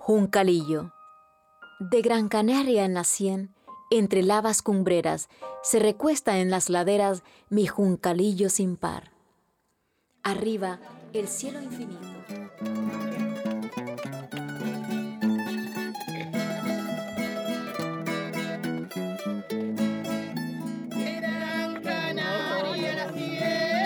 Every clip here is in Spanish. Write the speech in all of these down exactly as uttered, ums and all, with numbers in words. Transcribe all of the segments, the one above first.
Juncalillo. De Gran Canaria en la sien, entre lavas cumbreras, se recuesta en las laderas mi juncalillo sin par. Arriba, el cielo infinito. Gran Canaria la sien,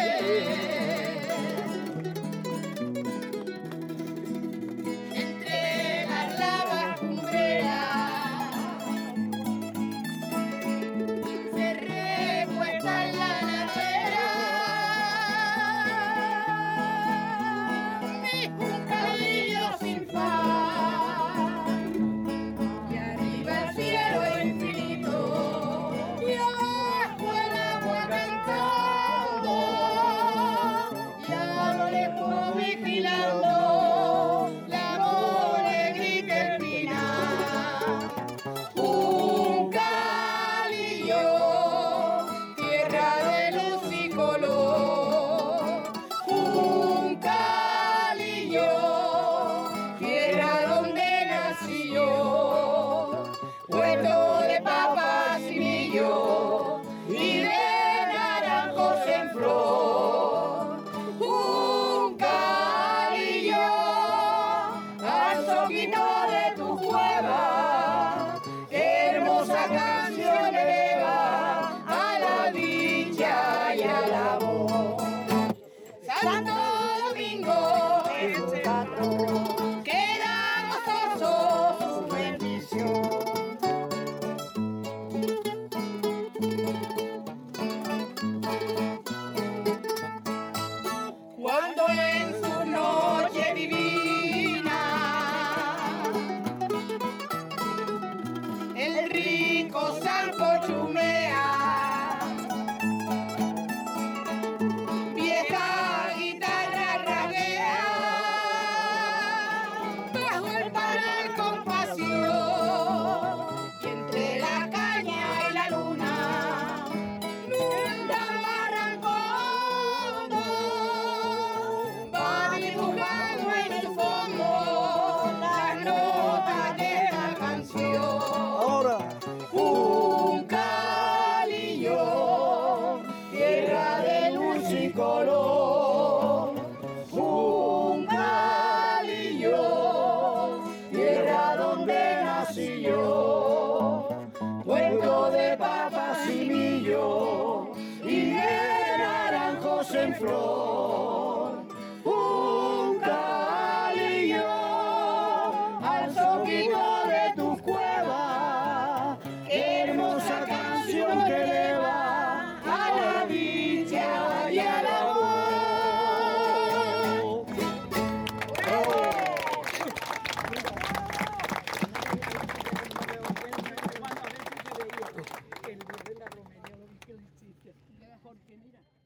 entre las lavas cumbreras, se recuesta en la ladera mi juncalillo sin par, y arriba el cielo infinito, y abajo el agua cantando, y a lo lejos vigilando la mole grita el pinar. Juncalillo, tierra de luz y color. Juncalillo, tierra donde nací yo. Puerto de papas y millo y de naranjos en flor. Juncalillo, al soquito de tu cueva, hermosa canción eleva a la dicha y al amor. Santo Domingo es tu patrón, que da gozoso su bendición. Cuando en su noche divina el rico santo chumea, vieja guitarra raguea, bajo el panal con pasión, y entre la caña y la luna nunca barrancondo va dibujando en su fondo las notas de esta canción. Ahora, Juncalillo, tierra de luz y color. Juncalillo, tierra donde nací yo. Puerto de papas y millo y de naranjos en flor. Juncalillo, al soquito de tu cueva, hermosa canción que eleva a la dicha y al amor. el de la Romería, lo que le hiciste. Porque mira.